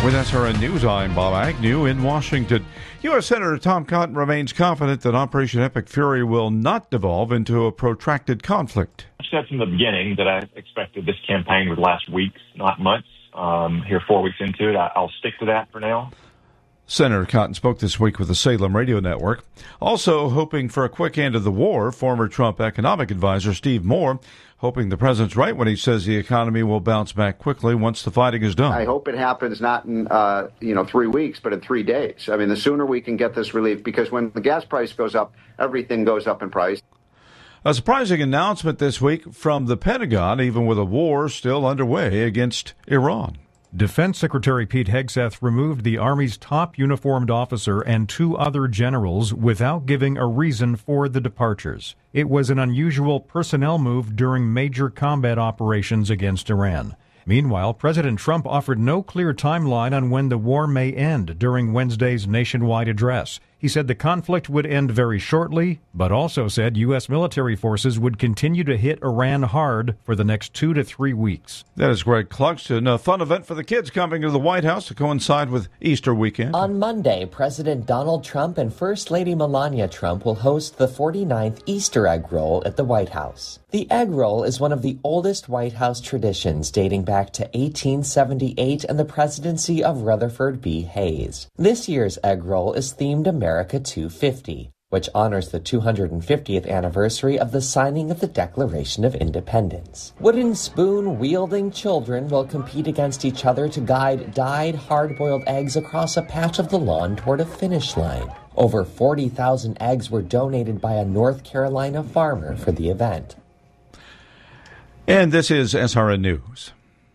With SRN News, I'm Bob Agnew in Washington. U.S. Senator Tom Cotton remains confident that Operation Epic Fury will not devolve into a protracted conflict. I said from the beginning that I expected this campaign would last weeks, not months. Here 4 weeks into it, I'll stick to that for now. Senator Cotton spoke this week with the Salem Radio Network. Also hoping for a quick end of the war, former Trump economic advisor Steve Moore hoping the president's right when he says the economy will bounce back quickly once the fighting is done. I hope it happens not in 3 weeks, but in 3 days. I mean, the sooner we can get this relief, because when the gas price goes up, everything goes up in price. A surprising announcement this week from the Pentagon, even with a war still underway against Iran. Defense Secretary Pete Hegseth removed the Army's top uniformed officer and 2 other generals without giving a reason for the departures. It was an unusual personnel move during major combat operations against Iran. Meanwhile, President Trump offered no clear timeline on when the war may end during Wednesday's nationwide address. He said the conflict would end very shortly, but also said U.S. military forces would continue to hit Iran hard for the next 2 to 3 weeks. That is Greg Clugston. A fun event for the kids coming to the White House to coincide with Easter weekend. On Monday, President Donald Trump and First Lady Melania Trump will host the 49th Easter egg roll at the White House. The egg roll is one of the oldest White House traditions, dating back to 1878 and the presidency of Rutherford B. Hayes. This year's egg roll is themed America 250, which honors the 250th anniversary of the signing of the Declaration of Independence. Wooden spoon-wielding children will compete against each other to guide dyed hard-boiled eggs across a patch of the lawn toward a finish line. Over 40,000 eggs were donated by a North Carolina farmer for the event. And this is SRN News.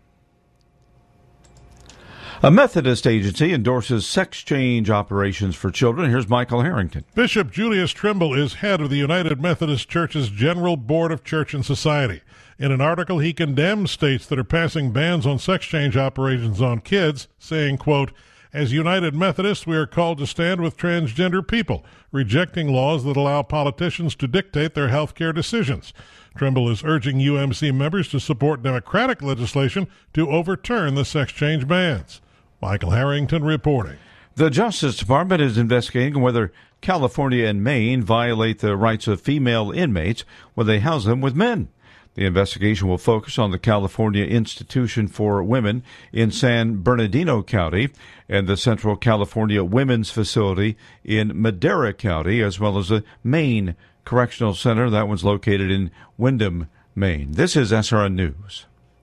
A Methodist agency endorses sex change operations for children. Here's Michael Harrington. Bishop Julius Trimble is head of the United Methodist Church's General Board of Church and Society. In an article, he condemns states that are passing bans on sex change operations on kids, saying, quote, "As United Methodists, we are called to stand with transgender people, rejecting laws that allow politicians to dictate their health care decisions." Trimble is urging UMC members to support Democratic legislation to overturn the sex change bans. Michael Harrington reporting. The Justice Department is investigating whether California and Maine violate the rights of female inmates when they house them with men. The investigation will focus on the California Institution for Women in San Bernardino County and the Central California Women's Facility in Madera County, as well as the Maine Correctional Center. That one's located in Windham, Maine. This is SRN News.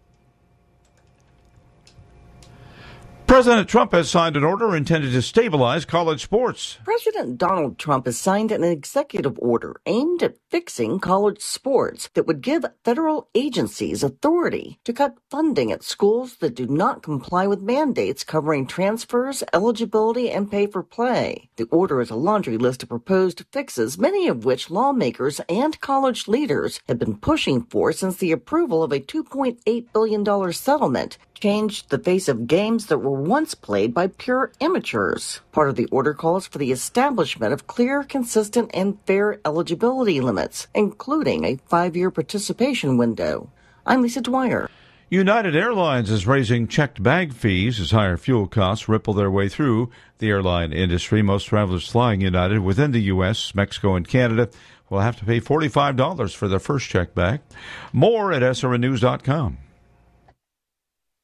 President Trump has signed an order intended to stabilize college sports. President Donald Trump has signed an executive order aimed at fixing college sports that would give federal agencies authority to cut funding at schools that do not comply with mandates covering transfers, eligibility, and pay for play. The order is a laundry list of proposed fixes, many of which lawmakers and college leaders have been pushing for since the approval of a $2.8 billion settlement changed the face of games that were once played by pure amateurs. Part of the order calls for the establishment of clear, consistent, and fair eligibility limits, including a 5-year participation window. I'm Lisa Dwyer. United Airlines is raising checked bag fees as higher fuel costs ripple their way through the airline industry. Most travelers flying United within the U.S., Mexico, and Canada will have to pay $45 for their first checked bag. More at srnnews.com.